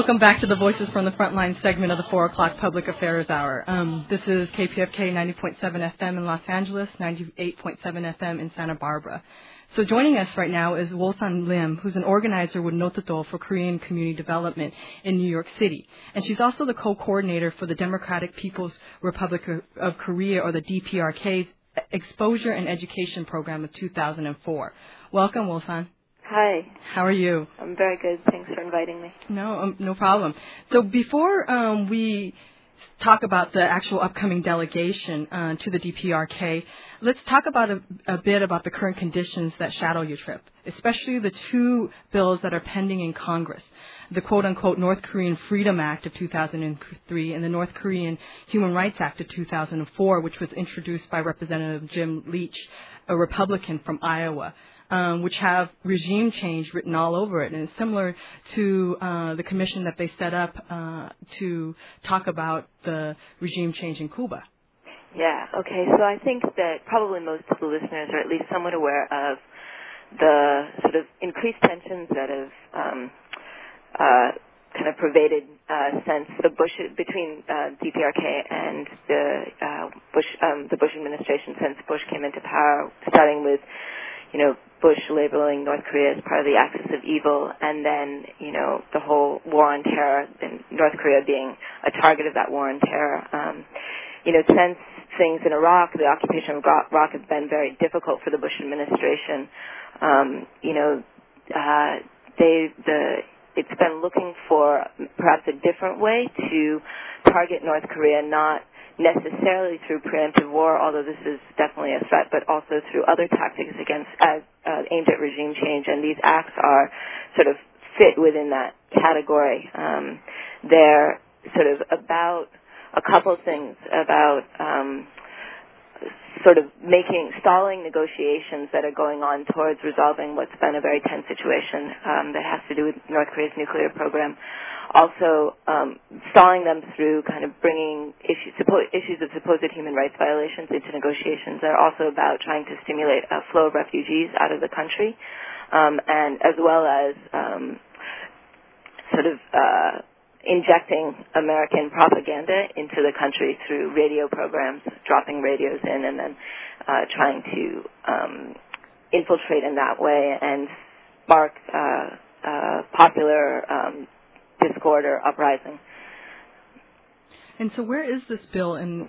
Welcome back to the Voices from the Frontline segment of the 4 o'clock Public Affairs Hour. This is KPFK 90.7 FM in Los Angeles, 98.7 FM in Santa Barbara. So joining us right now is Wosan Lim, who's an organizer with Nototo for Korean Community Development in New York City. And she's also the co-coordinator for the Democratic People's Republic of Korea, or the DPRK's Exposure and Education Program of 2004. Welcome, Wosan. Hi. How are you? I'm very good. Thanks for inviting me. No problem. So before we talk about the actual upcoming delegation to the DPRK, let's talk about a bit about the current conditions that shadow your trip, especially the two bills that are pending in Congress, the quote-unquote North Korean Freedom Act of 2003 and the North Korean Human Rights Act of 2004, which was introduced by Representative Jim Leach, a Republican from Iowa. Which have regime change written all over it. And it's similar to the commission that they set up to talk about the regime change in Cuba. Yeah, okay. So I think that probably most of the listeners are at least somewhat aware of the sort of increased tensions that have kind of pervaded since the between DPRK and the Bush administration since Bush came into power, starting with Bush labeling North Korea as part of the axis of evil, and then, the whole war on terror, and North Korea being a target of that war on terror. Since things in Iraq, the occupation of Iraq has been very difficult for the Bush administration. It's been looking for perhaps a different way to target North Korea, not necessarily through preemptive war, although this is definitely a threat, but also through other tactics aimed at regime change, and these acts are sort of fit within that category. They're sort of about a couple of things about sort of stalling negotiations that are going on towards resolving what's been a very tense situation that has to do with North Korea's nuclear program. Also, stalling them through kind of bringing issues of supposed human rights violations into negotiations. They're also about trying to stimulate a flow of refugees out of the country, and as well as injecting American propaganda into the country through radio programs, dropping radios in, and then trying to infiltrate in that way and spark popular discord or uprising. And so, where is this bill in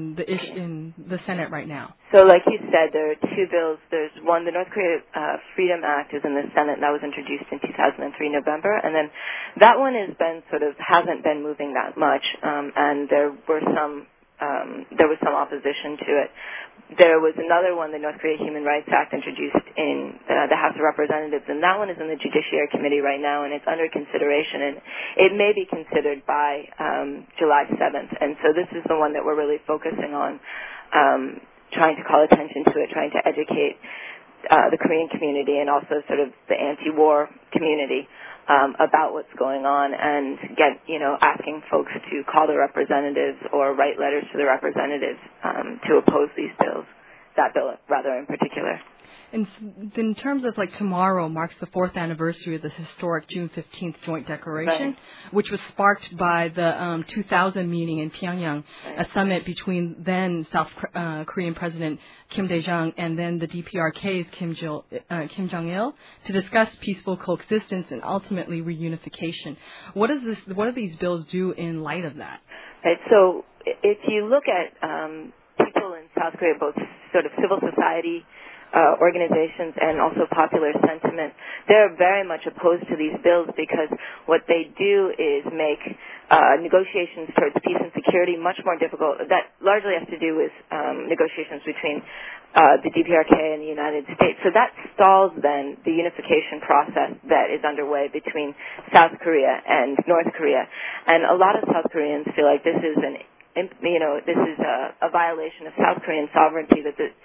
the Senate right now? So, like you said, there are two bills. There's one, the North Korea Freedom Act is in the Senate, and that was introduced in 2003 November, and then that one hasn't been moving that much, and there was some opposition to it. There was another one, the North Korea Human Rights Act, introduced in the House of Representatives, and that one is in the Judiciary Committee right now, and it's under consideration, and it may be considered by July 7th. And so this is the one that we're really focusing on, trying to call attention to it, trying to educate the Korean community and also sort of the anti-war community about what's going on, and asking folks to call their representatives or write letters to the representatives to oppose these bills, that bill rather in particular. And in terms of tomorrow marks the 4th anniversary of the historic June 15th Joint Declaration, right, which was sparked by the 2000 meeting in Pyongyang, right, a summit between then South Korean President Kim Dae-jung and then the DPRK's Kim Jong-il to discuss peaceful coexistence and ultimately reunification. What do these bills do in light of that? Right. So if you look at people in South Korea, both sort of civil society organizations and also popular sentiment, they're very much opposed to these bills because what they do is make negotiations towards peace and security much more difficult. That largely has to do with negotiations between the DPRK and the United States. So that stalls then the unification process that is underway between South Korea and North Korea. And a lot of South Koreans feel like this is a violation of South Korean sovereignty, that the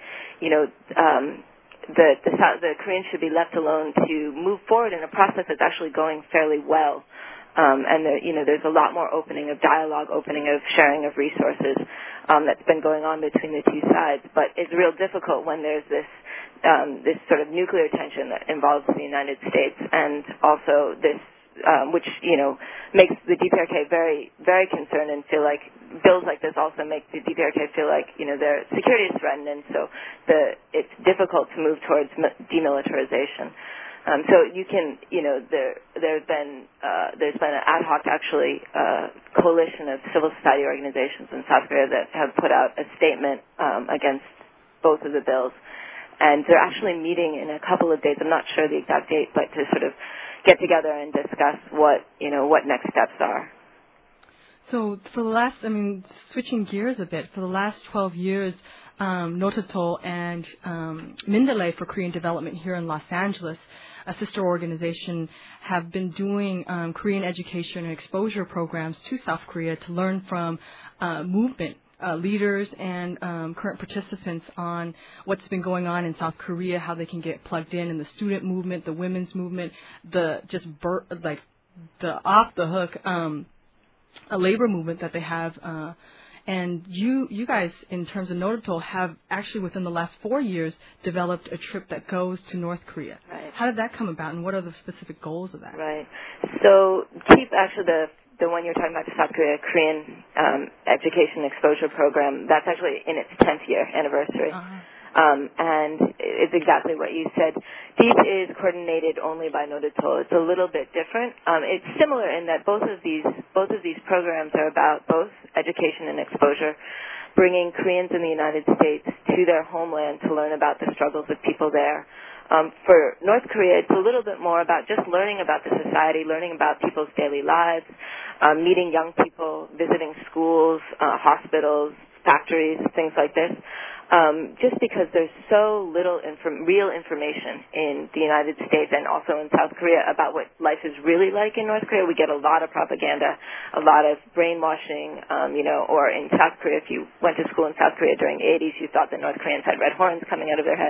Koreans should be left alone to move forward in a process that's actually going fairly well. And there's a lot more opening of dialogue, opening of sharing of resources that's been going on between the two sides. But it's real difficult when there's this sort of nuclear tension that involves the United States, and also this which makes the DPRK very, very concerned and feel like bills like this also make the DPRK feel like their security is threatened, and so it's difficult to move towards demilitarization. So you can, there's been an ad hoc actually coalition of civil society organizations in South Korea that have put out a statement against both of the bills, and they're actually meeting in a couple of days. I'm not sure the exact date, but to sort of get together and discuss what next steps are. So for the last, switching gears a bit, for the last 12 years, Nototo and Mindale for Korean Development here in Los Angeles, a sister organization, have been doing Korean education and exposure programs to South Korea to learn from movement leaders and current participants on what's been going on in South Korea, how they can get plugged in the student movement, the women's movement, the off the hook a labor movement that they have. And you guys, in terms of Nototo, have actually within the last 4 years developed a trip that goes to North Korea. Right. How did that come about, and what are the specific goals of that? Right. So KEEP, actually the one you're talking about, the South Korea Korean Education Exposure Program, that's actually in its 10th year anniversary. Uh-huh. And it's exactly what you said. KEEP is coordinated only by Nototo. It's a little bit different. It's similar in that both of these programs are about both education and exposure, bringing Koreans in the United States to their homeland to learn about the struggles of people there. For North Korea, it's a little bit more about just learning about the society, learning about people's daily lives, meeting young people, visiting schools, hospitals, factories, things like this. Just because there's so little real information in the United States and also in South Korea about what life is really like in North Korea. We get a lot of propaganda, a lot of brainwashing, or in South Korea, if you went to school in South Korea during the 80s, you thought that North Koreans had red horns coming out of their head.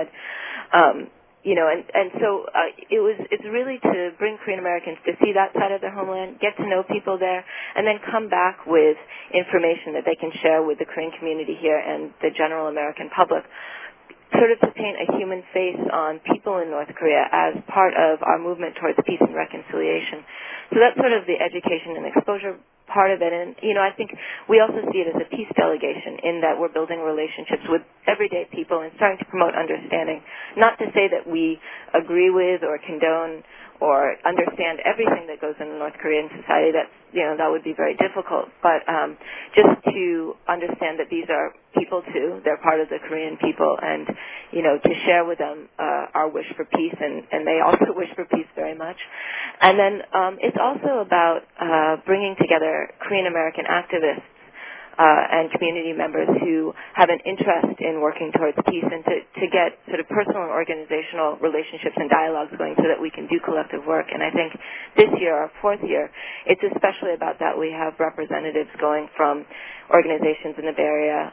So it's really to bring Korean Americans to see that side of their homeland, get to know people there, and then come back with information that they can share with the Korean community here and the general American public, sort of to paint a human face on people in North Korea as part of our movement towards peace and reconciliation. So that's sort of the education and exposure part of it. And, I think we also see it as a peace delegation in that we're building relationships with everyday people and starting to promote understanding. Not to say that we agree with or condone or understand everything that goes on in North Korean society. That would be very difficult. But just to understand that these are people too. They're part of the Korean people, and to share with them our wish for peace, and they also wish for peace very much. And then it's also about bringing together Korean American activists and community members who have an interest in working towards peace, and to get sort of personal and organizational relationships and dialogues going so that we can do collective work. And I think this year, our 4th year, it's especially about that. We have representatives going from organizations in the Bay Area,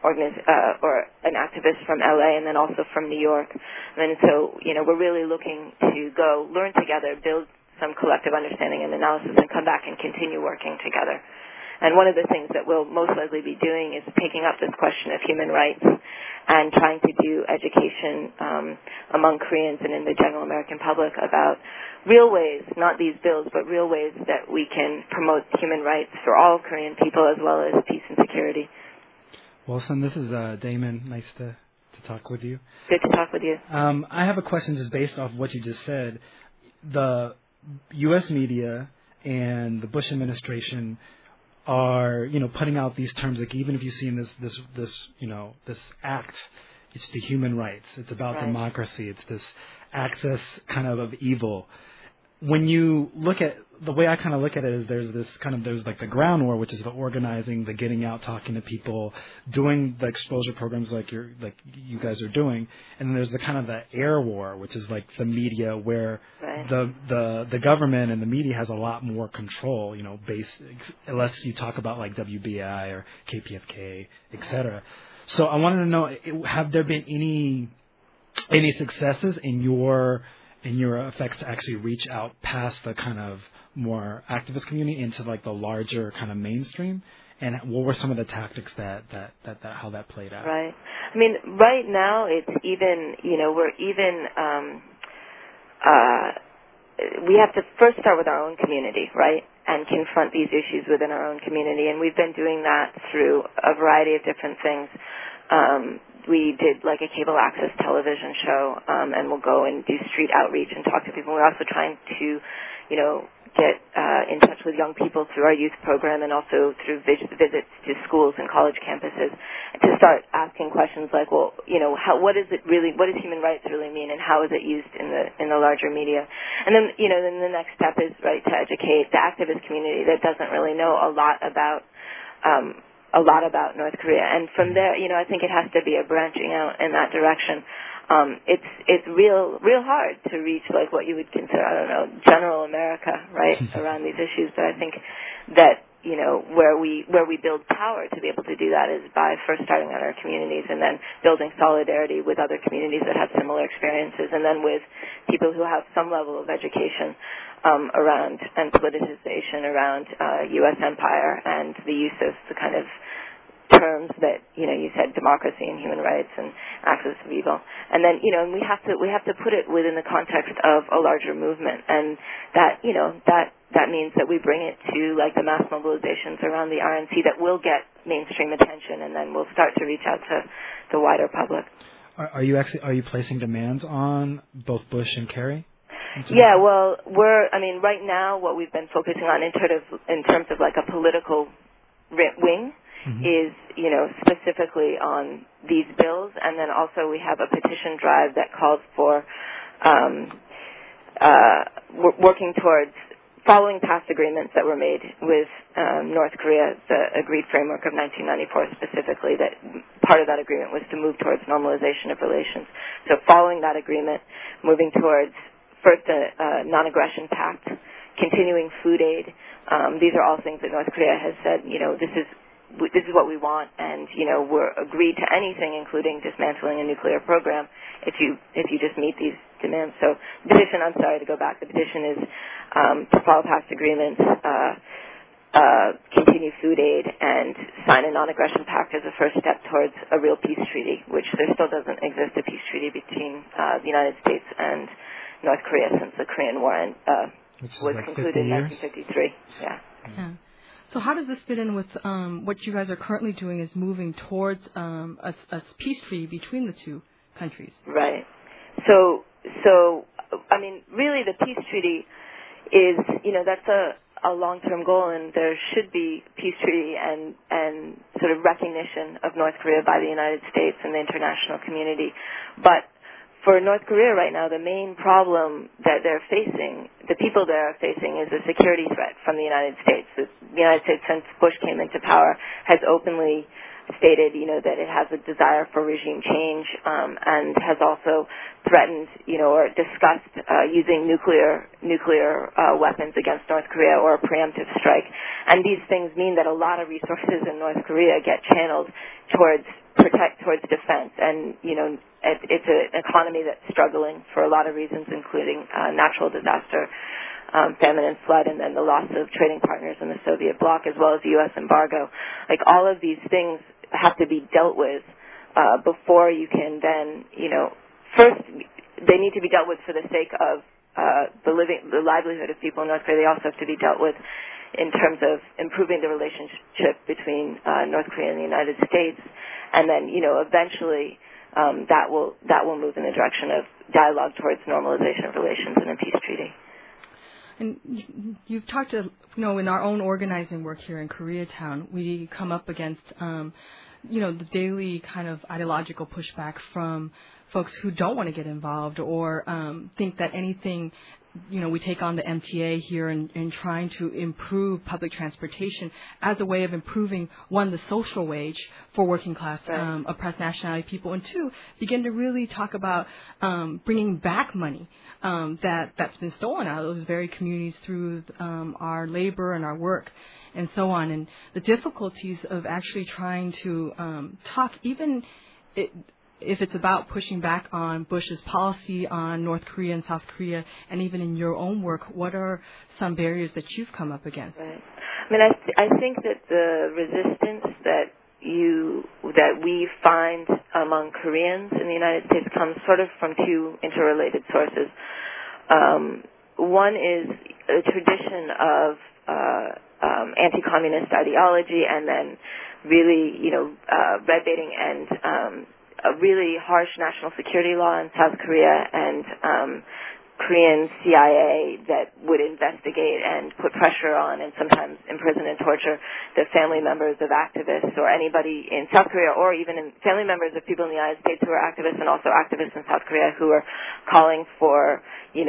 or an activist from LA, and then also from New York. And so, we're really looking to go learn together, build some collective understanding and analysis, and come back and continue working together. And one of the things that we'll most likely be doing is taking up this question of human rights and trying to do education among Koreans and in the general American public about real ways, not these bills, but real ways that we can promote human rights for all Korean people as well as peace and security. Wilson, this is Damon. Nice to talk with you. Good to talk with you. I have a question just based off what you just said. The U.S. media and the Bush administration are, putting out these terms, like even if you see in this act, it's the human rights. It's about right. democracy. It's this axis kind of evil. When you look at the way I kind of look at it is there's like the ground war, which is the organizing, the getting out, talking to people, doing the exposure programs like you guys are doing, and then there's the kind of the air war, which is like the media, where right. the government and the media has a lot more control, unless you talk about like WBI or KPFK, etc. So I wanted to know, have there been any successes in your effects to actually reach out past the kind of more activist community into like the larger kind of mainstream? And what were some of the tactics that how that played out? Right. I mean, right now it's even, we're even we have to first start with our own community, right, and confront these issues within our own community. And we've been doing that through a variety of different things. We did like a cable access television show, and we'll go and do street outreach and talk to people. We're also trying to, get in touch with young people through our youth program and also through visits to schools and college campuses to start asking questions like, well, what does human rights really mean, and how is it used in the larger media? And then, then the next step is, right, to educate the activist community that doesn't really know a lot about North Korea. And from there, I think it has to be a branching out in that direction. It's real hard to reach like what you would consider, I don't know, general America, right, around these issues. But I think that, where we build power to be able to do that is by first starting on our communities and then building solidarity with other communities that have similar experiences, and then with people who have some level of education around and politicization around U.S. empire and the use of the kind of terms that you said, democracy and human rights and axis of evil, and then and we have to put it within the context of a larger movement, and that that means that we bring it to like the mass mobilizations around the RNC that will get mainstream attention, and then we'll start to reach out to the wider public. Are you placing demands on both Bush and Kerry? Yeah, well, right now what we've been focusing on in terms of like a political wing. Mm-hmm. Is, specifically on these bills, and then also we have a petition drive that calls for working towards following past agreements that were made with North Korea, the agreed framework of 1994 specifically, that part of that agreement was to move towards normalization of relations. So following that agreement, moving towards first a non-aggression pact, continuing food aid. These are all things that North Korea has said, this is what we want, and we're agreed to anything, including dismantling a nuclear program, if you just meet these demands. So the petition, the petition is to follow past agreements, continue food aid, and sign a non-aggression pact as a first step towards a real peace treaty, which there still doesn't exist a peace treaty between the United States and North Korea since the Korean War was concluded in 1953. Yeah. So how does this fit in with what you guys are currently doing, is moving towards a peace treaty between the two countries? Right. So really the peace treaty is, that's a long-term goal, and there should be peace treaty and sort of recognition of North Korea by the United States and the international community. But for North Korea right now, the main problem that they're facing, the people there are facing, is a security threat from the United States. The United States, since Bush came into power, has openly stated, that it has a desire for regime change, and has also threatened, or discussed using nuclear weapons against North Korea or a preemptive strike. And these things mean that a lot of resources in North Korea get channeled towards defense, and it's an economy that's struggling for a lot of reasons, including natural disaster, famine and flood, and then the loss of trading partners in the Soviet bloc, as well as the U.S. embargo. Like, all of these things have to be dealt with before you can then, first they need to be dealt with for the sake of the livelihood of people in North Korea. They also have to be dealt with in terms of improving the relationship between North Korea and the United States, and then eventually that will move in the direction of dialogue towards normalization of relations and a peace treaty. And you've talked to, in our own organizing work here in Koreatown, we come up against, the daily kind of ideological pushback from folks who don't want to get involved or think that anything, we take on the MTA here in trying to improve public transportation as a way of improving, one, the social wage for working class, oppressed nationality people, and two, begin to really talk about bringing back money that's been stolen out of those very communities through our labor and our work and so on. And the difficulties of actually trying to talk, even if it's about pushing back on Bush's policy on North Korea and South Korea, and even in your own work, what are some barriers that you've come up against? Right. I mean, I think that the resistance that we find among Koreans in the United States comes sort of from two interrelated sources. one is a tradition of anti-communist ideology, and then really, red baiting and a really harsh national security law in South Korea, and Korean CIA that would investigate and put pressure on and sometimes imprison and torture the family members of activists or anybody in South Korea, or even family members of people in the United States who are activists, and also activists in South Korea who are calling for,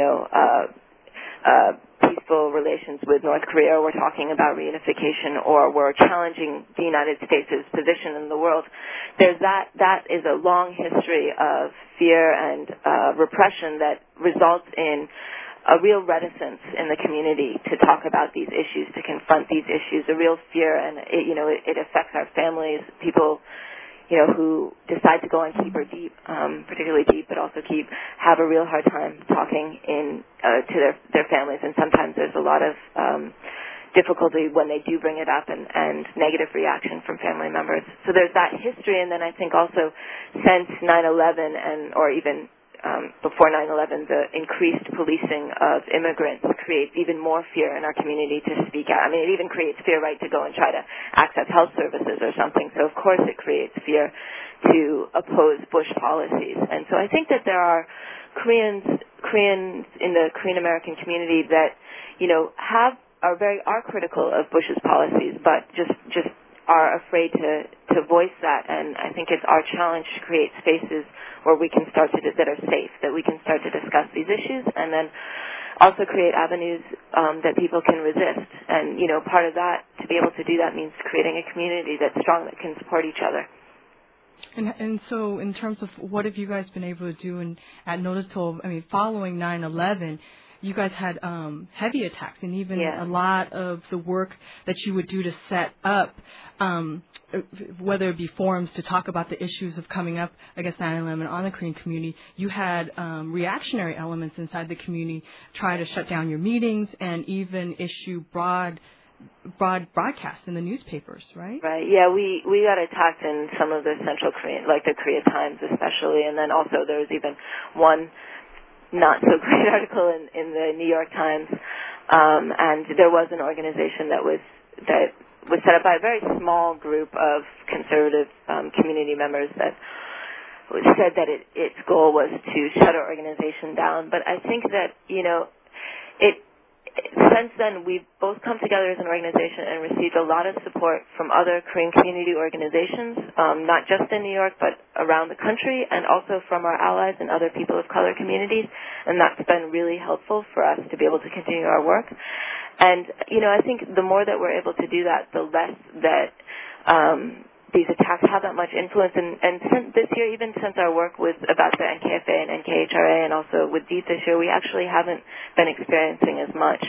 peaceful relations with North Korea, or we're talking about reunification, or we're challenging the United States' position in the world. That is a long history of fear and repression that results in a real reticence in the community to talk about these issues, to confront these issues, a real fear, and it affects our families, people who decide to go on keep or deep, particularly deep, but also keep, have a real hard time talking to their families, and sometimes there's a lot of difficulty when they do bring it up, and negative reaction from family members. So there's that history, and then I think also since 9/11 or even before 9/11, the increased policing of immigrants creates even more fear in our community to speak out. I mean, it even creates fear, right, to go and try to access health services or something. So, of course, it creates fear to oppose Bush policies. And so I think that there are Koreans in the Korean American community that, are critical of Bush's policies, but just are afraid to voice that, and I think it's our challenge to create spaces where we can start that are safe, that we can start to discuss these issues, and then also create avenues that people can resist. And part of that, to be able to do that, means creating a community that's strong, that can support each other. And so, in terms of what have you guys been able to do at Nodotul? I mean, following 9/11. You guys had heavy attacks, and even a lot of the work that you would do to set up, whether it be forums to talk about the issues of coming up against 9/11 on the Korean community, you had reactionary elements inside the community try to shut down your meetings and even issue broad broadcasts in the newspapers, right? Right. Yeah, we got attacked in some of the Central Korean, like the Korea Times especially, and then also there was even one not so great article in the New York Times, and there was an organization that was set up by a very small group of conservative community members that said that its goal was to shut our organization down. But I think that since then, we've both come together as an organization and received a lot of support from other Korean community organizations, not just in New York, but around the country, and also from our allies and other people of color communities. And that's been really helpful for us to be able to continue our work. And, I think the more that we're able to do that, the less that these attacks have that much influence. And since this year, even since our work was about the NKFA and NKHRA, and also with DEET this year, we actually haven't been experiencing as much.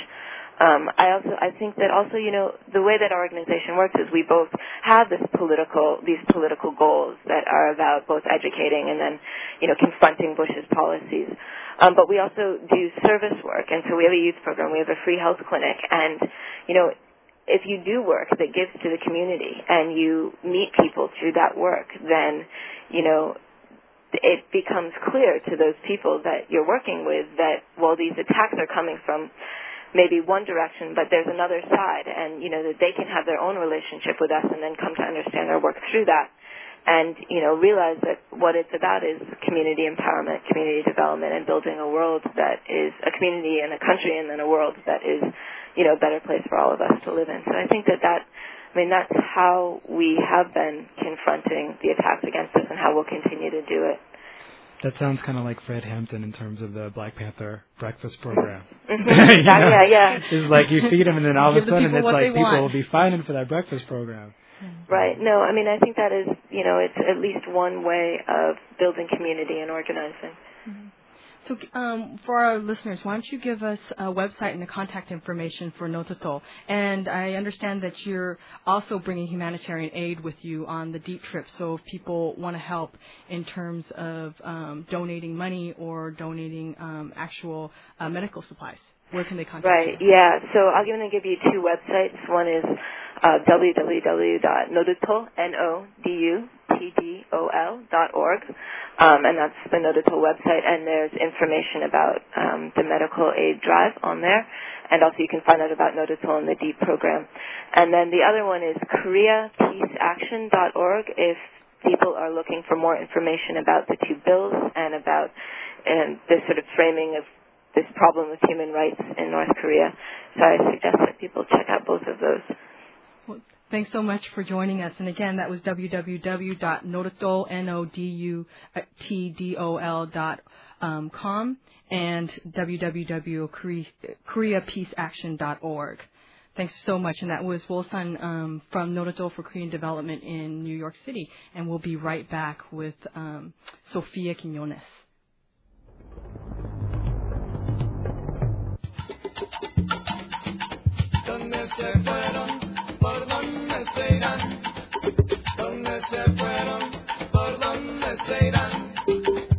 I think that also, the way that our organization works is we both have these political goals that are about both educating and then, confronting Bush's policies. But we also do service work, and so we have a youth program, we have a free health clinic, and, if you do work that gives to the community and you meet people through that work, then, it becomes clear to those people that you're working with that, well, these attacks are coming from maybe one direction, but there's another side, and, that they can have their own relationship with us and then come to understand our work through that. And, realize that what it's about is community empowerment, community development, and building a world that is a community and a country and then a world that is, a better place for all of us to live in. So I think that's how we have been confronting the attacks against us and how we'll continue to do it. That sounds kind of like Fred Hampton in terms of the Black Panther breakfast program. Yeah. It's like you feed them, and then all of a sudden it's like people want. will be fighting for that breakfast program. Right. No, I think that is, it's at least one way of building community and organizing. Mm-hmm. So for our listeners, why don't you give us a website and the contact information for Nodotul? And I understand that you're also bringing humanitarian aid with you on the DEET trip. So if people want to help in terms of donating money or donating actual medical supplies, where can they contact you? Right, yeah. So I'm going to give you two websites. One is www.nodotul, NODTDOL.org, and that's the Noditol website, and there's information about the medical aid drive on there, and also you can find out about Noditol and the DEEP program. And then the other one is KoreaPeaceAction.org if people are looking for more information about the two bills and about this sort of framing of this problem with human rights in North Korea. So I suggest that people check out both of those. Well, thanks so much for joining us. And again, that was www.noditol.com and www.koreapeaceaction.org. Thanks so much. And that was Wolsan from Noditol for Korean Development in New York City. And we'll be right back with Sofia Quiñones. ¿Dónde se fueron? ¿Por dónde se irán? ¿Dónde se fueron? ¿Por dónde se irán?